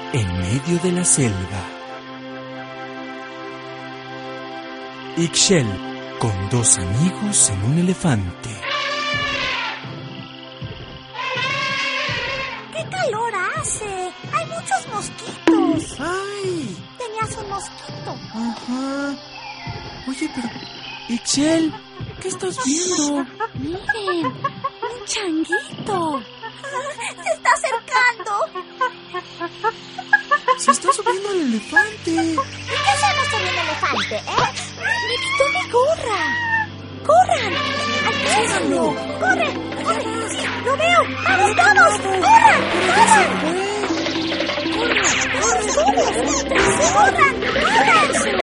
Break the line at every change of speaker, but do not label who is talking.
en medio de la selva. Ixchel con dos amigos en un elefante.
¡Qué calor hace! ¡Hay muchos mosquitos!
¡Ay!
Tenías un mosquito.
Ajá. Oye, pero... Ixchel, ¿qué estás viendo?
Miren, un changuito. Se está acercando.
Se está subiendo al elefante.
¿Y qué hacemos con el elefante, Me quitó mi gorra. ¡Corran! ¡Alcánzalo! ¡Corre! ¡Corre! ¡Sí! ¡Lo veo! ¡Vamos todos! ¡Corran! ¡Corran! ¡Corran! ¡Corran! ¡Corran! ¡Corran!